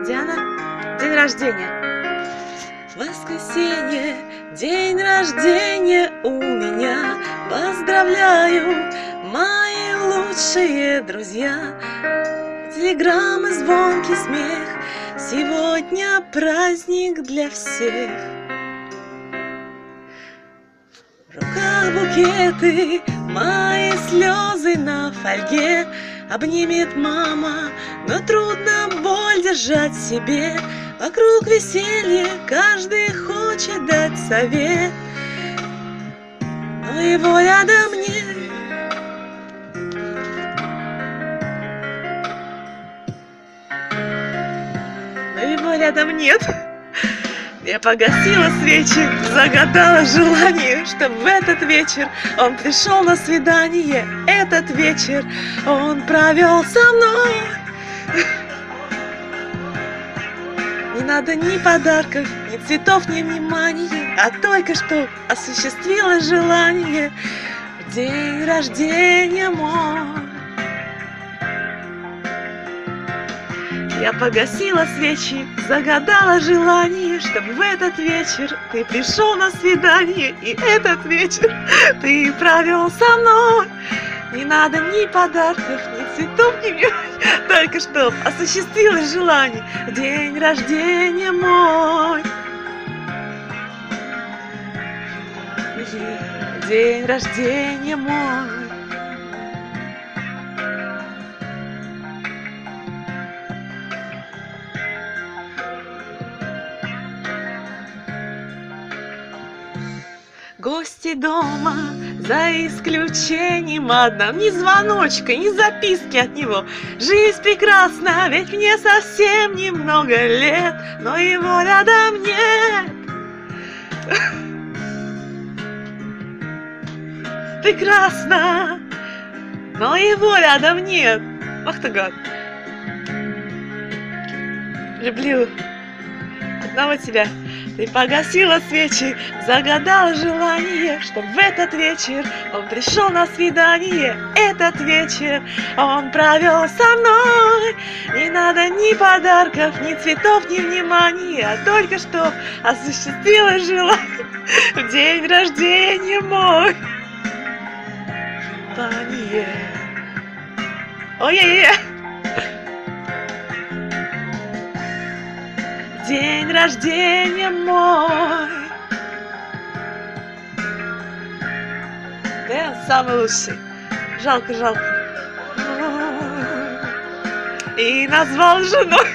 Диана, день рождения. Воскресенье, день рождения у меня. Поздравляю, мои лучшие друзья. Телеграммы, звонкий смех. Сегодня праздник для всех. В руках букеты, мои слезы на фольге. Обнимет мама, но трудно боль держать в себе. Вокруг веселье, каждый хочет дать совет, но его рядом нет. Но его рядом нет. Я погасила свечи, загадала желание, чтобы в этот вечер он пришел на свидание. Этот вечер он провел со мной. Не надо ни подарков, ни цветов, ни внимания, а только что осуществилось желание в день рождения мой. Я погасила свечи, загадала желание, чтобы в этот вечер ты пришел на свидание, и этот вечер ты провел со мной. Не надо ни подарков, ни цветов, ни внимания, только чтоб осуществилось желание в день рождения мой. День рождения мой. Гости дома, за исключением одном. Ни звоночка, ни записки от него. Жизнь прекрасна, ведь мне совсем немного лет, но его рядом нет. Прекрасно, но его рядом нет. Ах ты гад. Люблю одного тебя. Ты погасила свечи, загадала желание, чтоб в этот вечер он пришел на свидание. Этот вечер он провел со мной. Не надо ни подарков, ни цветов, ни внимания, а только чтоб осуществилось желание в день рождения мой. Желание. Ой-ой-ой. День рождения мой. Да, он самый лучший. Жалко, жалко. И назвал женой.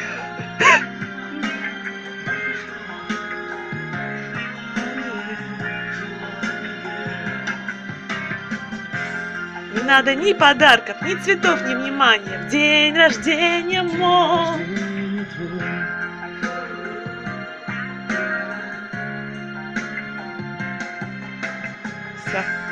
Не надо ни подарков, ни цветов, ни внимания в день рождения мой. Все.